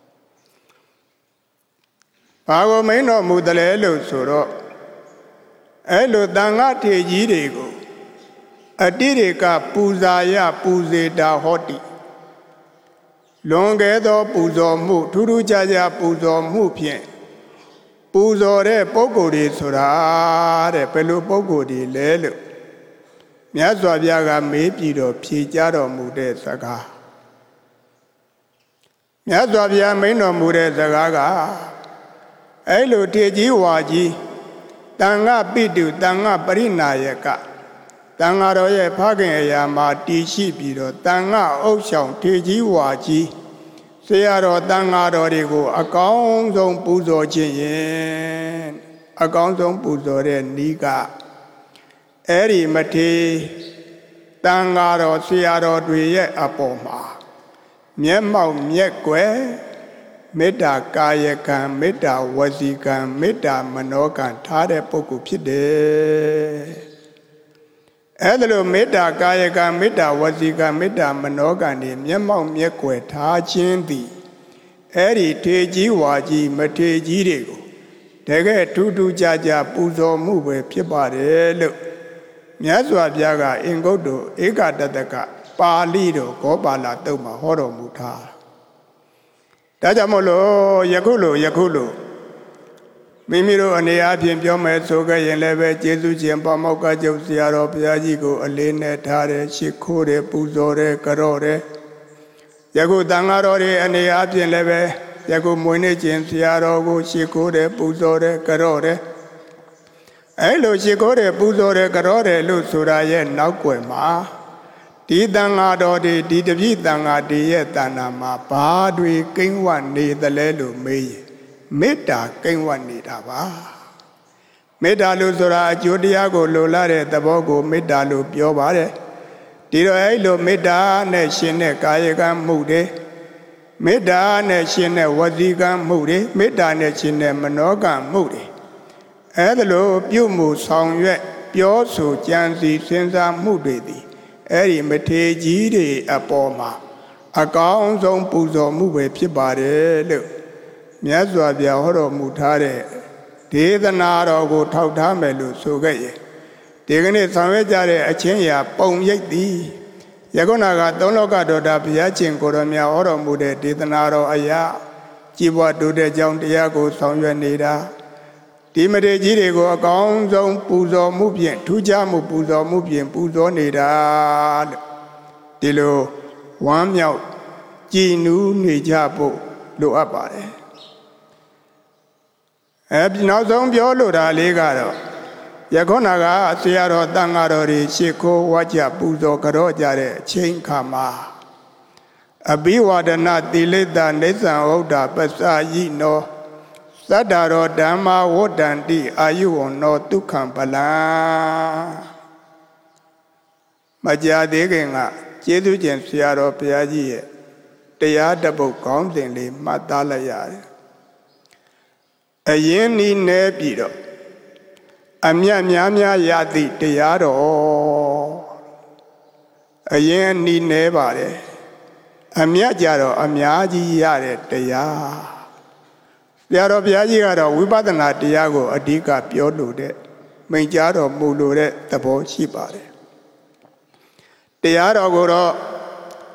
ဘာကိုမင်းတော်မူတယ်လဲလို့ဆိုတော့အဲ့လိုတန်ခါထေကြီးတွေကိုအတိရေကပူဇာယပူဇေတာဟောတိလွန်ကဲသောပူဇော်မှုထူးထူးခြားခြားပူဇော်မှုဖြင့်ပူဇော်တဲ့ပုဂ္ဂိုလ်တွေဆိုတာတဲ့ဘယ်လိုပုဂ္ဂိုလ်တွေလဲလို့မြတ်စွာဘုရားကမေးပြီးတော့ဖြေကြားတော်မူတဲ့စကားမြတ်စွာဘုရားမိန့်တော်မူတဲ့စကားကအဲ့လိုထေကြီးဝါကြီးတန်ခပိတုတန်ခပရိနာယကတန်ခါတော်ရဲ့ဖခင်အရာမှာတည်ရှိပြီးတော့တန်ခအုပ်ဆောင်ထေကြီးဝါကြီးဆရာတော်တန်ခါတော်တွေကိုအကောင်းဆုံးပူဇော်ခြင်းရင်အကောင်းဆုံးပူဇော်တဲ့ဤကအဲ့ဒီမထေတန်ခါတော်ဆရာတော်တွေရဲ့အပေါ်မှာမျက်မှောက်မျက်ကွယ်မေတ္တာကာယကံမေတ္တာဝစီကံမေတ္တာမနောကံထားတဲ့ပုဂ္ဂိုလ်ဖြစ်တယ်အဲ့ဒါလိုမေတ္တာကာယကံမေတ္တာဝစီကံမေတ္တာမနောကံတွေမျက်မှောက်မျက်ကွယ်ထားခြင်းသည်အဲ့ဒီထေကြီးဝါကြီးမထေကြီးတွေကိုတကယ်ထူးထူးခြားခြားပူဇော်မှုပဲဖြစ်ပါတယ်လို့မြတ်စွာဘုရားကအင်္ဂုတ္တဧကတတကပါဠိတော်ခောပါဠတုတ်မှာဟောတော်မူထားဒါကြောင့်မို့လို့ယခုလိုမိမိတို့အနေအချင်းပြောမယ်ဆိုခဲ့ရင်လည်းပဲကျေးဇူးရှင်ပါမောက္ခကျုပ်ဆရာတော်ဘုရားကြီးကိုအလေးနဲ့ထားတယ်ရှိခိုးတယ်ပူဇော်တယ်ကြော့တယ်ယခုတန်ဃာတော်တွေအနေအချင်းလည်းပဲယခုမွေးနေ့ချင်းဆရာတော်ကိုရှိခိုးတယ်ပူဇော်တယ်ကြော့တယ်အဲ့လိုရှိခိုးတယ်ပူဇော်တယ်ကြော့တယ်လို့ဆိုတာရဲ့နောက်ွယ်မှာဒီတန်ဃာတော်တွေဒီတပည့်တန်ဃာတွေရဲ့တဏ္ဍာမှာဘာတွေကိန်းဝနေသလဲလို့မေးရင်မေတ္တာကိန်းဝနေတာပါမေတ္တာလို့ဆိုတာအကျိုးတရားကိုလိုလားတဲ့သဘောကိုမေတ္တာလို့ပြောပါတယ်ဒီတော့အဲ့လိုမေတ္တာနဲ့ရှင်တဲ့ကာယကံမှုတွေမေတ္တာနဲ့ရှင်တဲ့ဝစီကံမှုတွေမေတ္တာနဲ့ရှင်တဲ့မနောကံမှုတွေအဲ့ဒါလိုပြုမှုဆောင်ရွက်ပြောဆိုကြံစည်စဉ်းစားမှုတွေသည်အဲ့ဒီမထေကြီးတွေအပေါ်မှာအကောင်းဆုံးပူဇော်မှုပဲဖြစ်ပါတယ်လို့မြတ်စွာဘုရားဟောတော်မူထားတဲ့ဒေသနာတော်ကိုထောက်ထားမယ်လို့ဆိုခဲ့ရင်ဒီကနေ့ဆောင်ရွက်ကြတဲ့အချင်းရာပုံရိပ်သည်ယခုနကသုံးလောကတော်တာဘုရားရှင်ကိုယ်တော်မြတ်ဟောတော်မူတဲ့ဒေသနာတော်အရာကြီးပွားတိုးတဲ့ကြောင်းတရားကိုဆောင်ရွက်နေတာဒီမထေကြီးတွေကိုအကောင်းဆုံးပူဇော်မှုဖြင့်ထူးခြားမှုပူဇော်မှုဖြင့်ပူဇော်နေတာလို့ဒီလိုဝမ်းမြောက်ကြည်နူးနေကြဖို့လိုအပ်ပါတယ်နောက်ဆုံးပြောလိုတာလေးကတော့ယခုနကဆရာတော်တန်ဃာတော်တွေရှ िख ိုးဝါကြပူဇော်ကြော့ကြတဲ့အချိန်ခါမှာအဘိဝဒနာတိလိတ္တနေသံဟုတ်တာပစ္စယိနောသတ္တရောဓမ္မဝတ္တန္တိအာယုဝနောဒုက္ခံပလံမကြာသေးခင်ကကျေးဇူးရှင်ဆရာတော်ဘုရားကြီးရဲ့တရားတစ်ပုဒ်ခေါင်းစဉ်လေးမှတ်သားလိုက်ရတယ်အရင်နီးနေပြီတော့အမြတ်များများရသည့်တရားတော်အရင်နီးနေပါတယ်အမြတ်ကြတော့အများကြီးရတဲ့တရားဆရာတော်ဘုရားကြီးကတော့ဝိပဿနာတရားကိုအဓိကပြောလို့တဲ့မိန့်ကြားတော်မူလို့တဲ့သဘောရှိပါတယ်တရားတော်ကိုတော့ပြ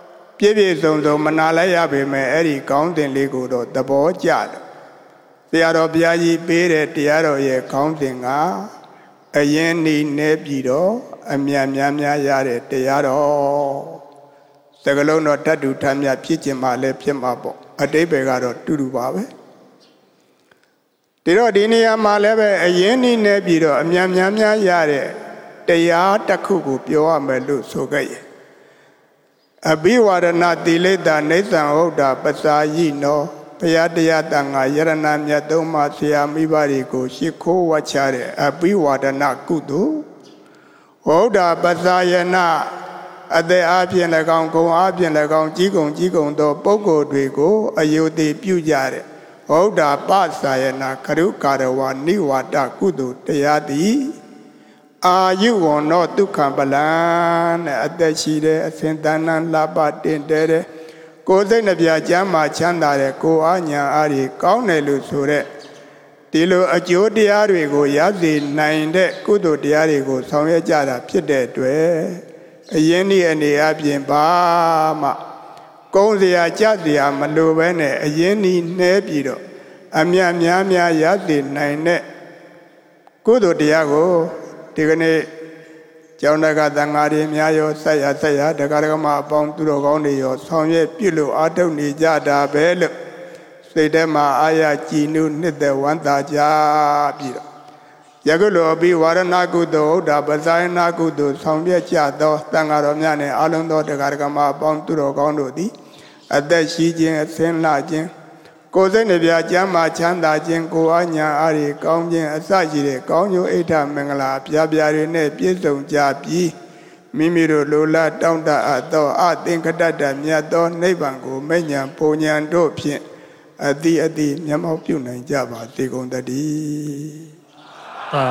ပြည့်စုံစုံမနာလိုက်ရပေမဲ့အဲ့ဒီခေါင်းစဉ်လေးကိုတော့သဘောကျတယ်ဆရာတော်ဘုရားကြီးပေးတဲ့တရားတော်ရဲ့ခေါင်းစဉ်ကအရင်နေနေပြီးတော့အမြတ်များများရတဲ့တရားတော်စကလုံးတော့တတ်တူထမ်းမြတ်ဖြစ်ခြင်းမှလည်းဖြစ်မှာပေါ့အတိပ္ပယ်ကတော့တူတူပါပဲဒီတော့ဒီနေရာမှာလည်းပဲအရင်နေနေပြီးတော့အမြတ်များများရတဲ့တရားတစ်ခုကိုပြောရမယ်လို့ဆိုခဲ့ရင်အဘိဝါဒနာတိလိတနေသံဟုတ်တာပစာယိနောဘုရားတရားတန်ခါယရဏမြတ်သုံးပါးဆရာမိဘတွေကိုရှ िख ိုးဝါချတဲ့အဘိဝါဒနာကုသိုလ်ဟုတ်တာပစာယနာအသက်အားဖြင့်၎င်းဂုဏ်အားဖြင့်၎င်းကြီးကုံသောပုဂ္ဂိုလ်တွေကိုအယုတိပြုကြတဲ့ဟုတ်တာပစာယနာကရုကာရဝနိဝါဒကုသိုလ်တရားသည်အာယုဝံသောဒုက္ခပလံနဲ့အသက်ရှိတဲ့အစဉ်တန်းလှပတင်တဲ့ကိုယ်စိတ်နှပြကျမ်းမာချမ်းသာတဲ့ကိုယ်အားညာအားတွေကောင်းတယ်လို့ဆိုတဲ့ဒီလိုအကျိုးတရားတွေကိုရစေနိုင်တဲ့ကုသိုလ်တရားတွေကိုဆောင်ရွက်ကြတာဖြစ်တဲ့အတွက်အရင်ဒီအနေအပြင်ဘာမှကုန်းစရာကြစရာမလိုပဲနဲ့အရင်ဒီနှဲပြီးတော့အမြတ်များရစေနိုင်တဲ့ကုသိုလ်တရားကိုဒီကနေ့ကျောင်းတက္ကသံဃာတွေများရောဆက်ရတရားဓမ္မအပေါင်းသူတော်ကောင်းတွေရောဆောင်ရွက်ပြုလို့အားထုတ်နေကြတာပဲလို့စိတ်ထဲမှာအာရကြည်နုနှစ်သက်ဝမ်းသာကြပြီးတော့ယခုလိုအပြီးဝါရဏကုသိုလ်ဟုတ်တာပဇာယနာကုသိုလ်ဆောင်ရွက်ကြသောသံဃာတော်များနဲ့အလုံးသောတရားဓမ္မအပေါင်းသူတော်ကောင်းတို့သည်အသက်ရှိခြင်းအစဉ်လှခြင်းကိုယ်စိတ်နှပြကျမ်းမာချမ်းသာခြင်းကိုယ်အားညာအားတွေကောင်းခြင်းအစရှိတဲ့ကောင်းကျိုးအိဋ္ဌမင်္ဂလာပြာတွေနဲ့ပြည့်စုံကြပြီးမိမိတို့လိုလားတောင်းတအပ်သောအသင်္ကတတမြတ်သောနိဗ္ဗာန်ကိုမဲ့ညာပုံညာတို့ဖြင့်အတိမျက်မှောက်ပြုနိုင်ကြပါစေကုန်သတည်းသာ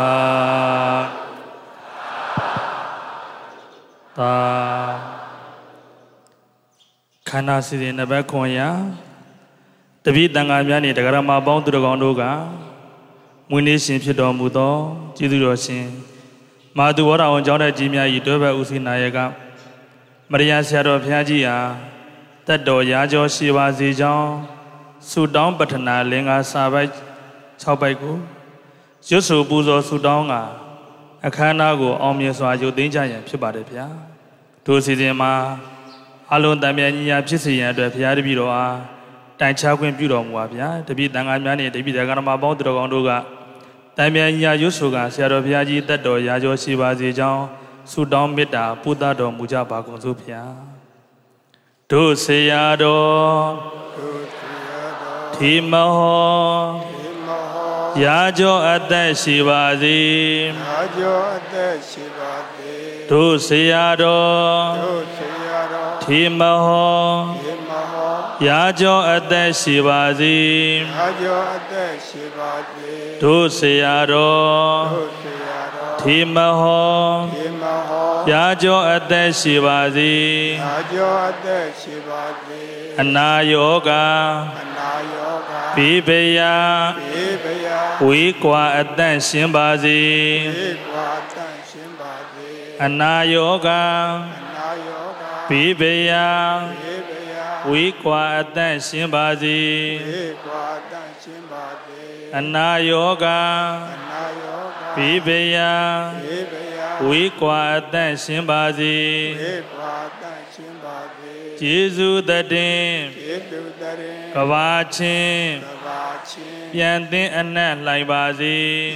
ခန္ဓာစီရင်နဘခွန်ရာတပိတန်ဃာများနှင့်တရားဓမ္မပေါင်းသူတော်ကောင်းတို့ကမွေးနေ့ရှင်ဖြစ်တော်မူသောကျေးဇူးတော်ရှင်မာသူဝရအောင်ကျောင်းတဲ့ကြီးများ၏တွဲဘက်ဦးစီးနာယကမရိယာဆရာတော်ဘုရားကြီးအားတတ်တော်ရာကျော်ရှိပါစေကြောင်းဆုတောင်းပတနာလင်္ကာစာပိုက်6ပိုက်ကိုရွတ်ဆိုပူဇော်ဆုတောင်းကအခမ်းအနားကိုအောင်မြင်စွာရုပ်သိမ်းကြရန်ဖြစ်ပါတယ်ဗျာထိုအစီအစဉ်မှာအလုံးတန်မြတ်ကြီးများဖြစ်စေရန်အတွက်ဘုရားတပည့်တော်အားတိုင်ချခွင့်ပြုတော်မူပါဗျာတပည့်တန်ခါများနဲ့တပည့်တရားဓမ္မပေါင်းသူတော်ကောင်းတို့ကတန်မြတ်ကြီးရွတ်ဆိုကဆရာတော်ဘုရားကြီးတတ်တော်ရာကျော်ရှိပါစေကြောင်းဆုတောင်းမေတ္တာပူဇော်တော်မူကြပါကုန်စို့ဗျာတို့ဆရာတော်ဒီမဟောရာကျော်အသက်ရှိပါစေရာကျော်အသက်ရှိပါစေတို့ဆရာတော်ဒီမဟောရာကျော်အသက်ရှိပါစေရာကျော်အသက်ရှိပါစေတို့ဆရာတော်ဒီမဟောရာကျော်အသက်ရှိပါစေရာကျော်အသက်ရှိပါစေအနာယောဂပိပယဝေကွာအသက်ရှင်ပါစေအနာယောဂပိပယဝေကွာအသက်ရှင်ပါစေအနာယောဂပိပယဝေကွာအသက်ရှင်ပါစေကျေးဇူးတည်ကဘာချင်းပြန်သိအနက်လိုက်ပါစေ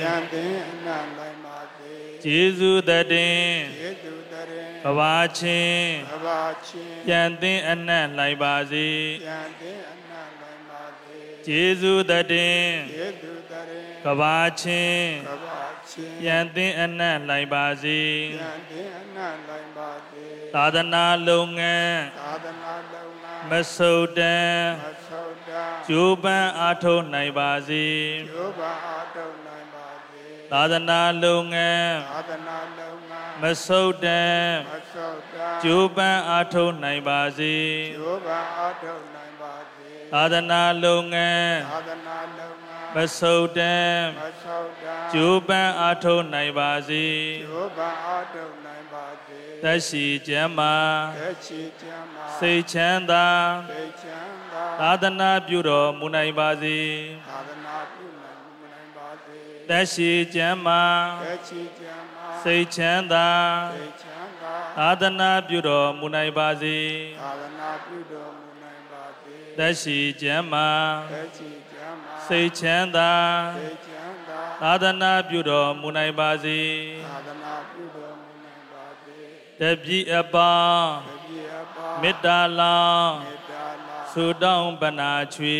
ကျေးဇူးတည်ကဘာချင်းပြန်သိအနက်လိုက်ပါစေကျေးဇူးတည်ကဘာချင်းပြန်သိအနက်လိုက်ပါစေသာသနာလုပ်ငန်းမဆုတ်တမ်းကျိုးပန်းအားထုတ်နိုင်ပါစေသာသနာလုပ်ငန်းမဆုတ်တမ်းကျိုးပန်းအားထုတ်နိုင်ပါစေသာသနာလုပ်ငန်းမဆုတ်တမ်းကျိုးပန်းအားထုတ်နိုင်ပါစေသက်ရှိကျမ်းမာစိတ်ချမ်းသာသာသနာပြုတော်မူနိုင်ပါစေသက်ရှိကျမ်းမာစိတ်ချမ်းသာသာသနာပြုတော်မူနိုင်ပါစေသက်ရှိကျမ်းမာစိတ်ချမ်းသာသာသနာပြုတော်မူနိုင်ပါစေတပည့်အပေါင်းမေတ္တာလောင်းဆုတောင်းပနာချွေ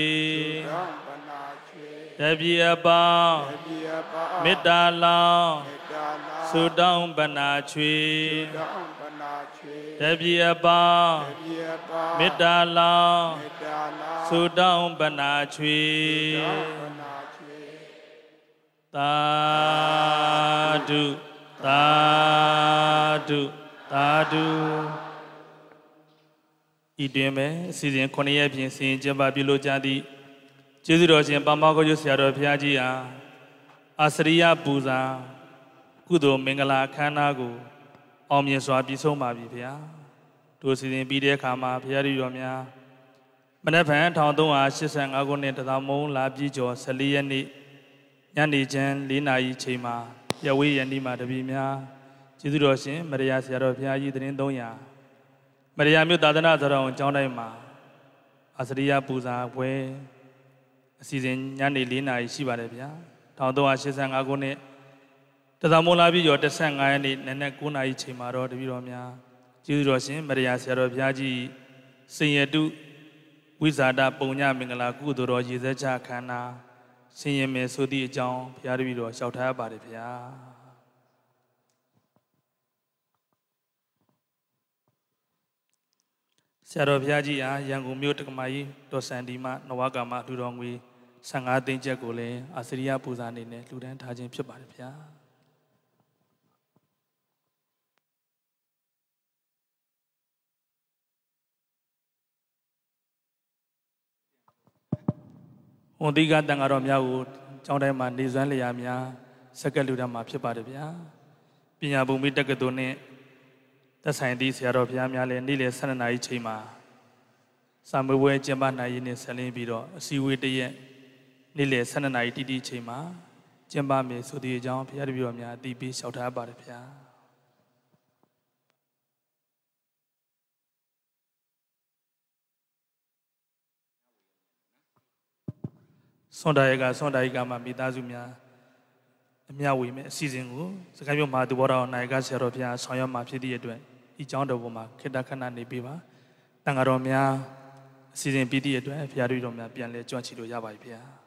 တပည့်အပေါင်းမေတ္တာလောင်းဆုတောင်းပနာချွေတပည့်အပေါင်းမေတ္တာလောင်းဆုတောင်းပနာချွေသာဓုသာဓုသာဓုဤတွင်ပဲအစီအစဉ်9ရက်ဖြင့်ဆင်ကျင်းပပြုလုပ်ကြသည့်ကျေးဇူးတော်ရှင်ပါမောက္ခဆရာတော်ဘုရားကြီးအားအာစရိယပူဇာကုသိုလ်မင်္ဂလာအခမ်းအနားကိုအောင်မြင်စွာပြည့်စုံပါပြီဗျာတို့စီစဉ်ပြီးတဲ့အခါမှာဘုရားတပည့်တော်များမနက်ဖြန်1385ခုနှစ်တသောမုံလာပြည့်ကျော်14ရက်နေ့ညနေချမ်း4နာရီချိန်မှာရဝေးရန်ဒီမှာတပည့်များကျေးဇူးတော်ရှင်မရယာဆရာတော်ဘုရားကြီးသတင်း300မရယာမြို့သာသနာတော်ကျောင်းတိုင်းမှာအာစရိယပူဇာပွဲအစီအစဉ်ညနေ4နာရီရှိပါတယ်ဗျာ1385ခုနှစ်တသောမုံလာပြည့်ကျော်15ရက်နေ့နနက်9နာရီချိန်မှာတော့တပည့်တော်များကျေးဇူးတော်ရှင်မရယာဆရာတော်ဘုရားကြီးစိန်ရတုဝိဇာဒပုံညမင်္ဂလာကုသိုလ်တော်ရေစက်ချခန္ဓာဆင်ရင်မယ်ဆိုသည့်အကြောင်းဘုရားတပည့်တော်လျှောက်ထားပါတယ်ဗျာဆရာတော်ဘုရားကြီးအားရန်ကုန်မြို့တက္ကမကြီးဒေါ်စန္ဒီမနဝကမလူတော်ငွေ15သိန်းကျပ်ကိုလည်းအာစရိယပူဇာအနေနဲ့လှူဒန်းထားခြင်းဖြစ်ပါတယ်ဗျာဝန်တိကတန်ဃာတော်များကိုကျောင်းတိုင်းမှာနေစွမ်းလျာများစက္ကလူတန်းမှာဖြစ်ပါတယ်ဗျာပညာဘုံမိတက္ကသိုလ်နဲ့သက်ဆိုင်သည့်ဆရာတော်ဘုရားများလည်းနေ့လယ်12နာရီချိန်မှာစာမေးပွဲကျင်းပနိုင်ရည်နဲ့ဆက်လင်းပြီးတော့အစည်းအဝေးတရက်နေ့လယ်12နာရီတိတိချိန်မှာကျင်းပမယ်ဆိုတဲ့အကြောင်းဘုရားတပည့်တော်များအသိပေးလျှောက်ထားပါတယ်ဗျာဆွန်ဒါရီကမှာမိသားစုများအမြဝေမဲ့အစီအစဉ်ကိုစကိုင်းမြို့မှာသူဘောတော်နိုင်ကဆရာတော်ဘုရားဆောင်ရွက်မှာဖြစ်သည့်အတွက်ဤကျောင်းတော်ပေါ်မှာခေတ္တခဏနေပေးပါတန်ဃာတော်များအစီအစဉ်ပြီးသည့်အတွက်ဘုရားတပည့်တော်များပြန်လဲကြွချီလို့ရပါပြီဗျာ